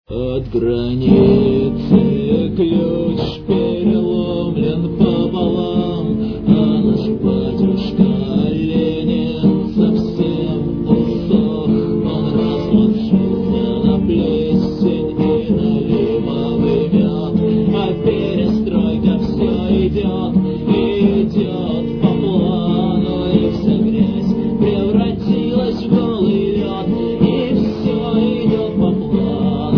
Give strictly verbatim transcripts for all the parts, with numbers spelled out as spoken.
От границы ключ переломлен пополам, а наш батюшка Ленин совсем усох. Он разложился на плесень и на лимовый мед, а перестройка все идет и идет по плану, и вся грязь превратилась в голый лед, и все идет по плану.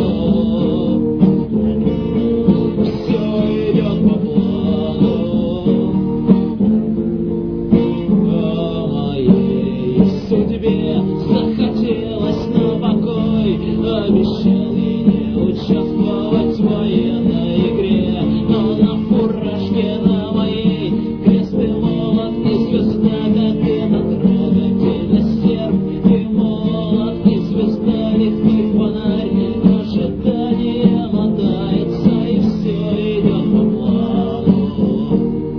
Захотелось на покой, обещал и не участвовать в военной игре, но на фуражке на моей крест и молот и звезда, как этот трогательно серп и молот и звезда, легкий фонарь, ожидание мотается, и все идет по плану,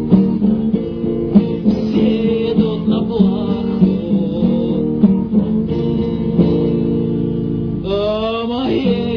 все идут на плаху. Oh, my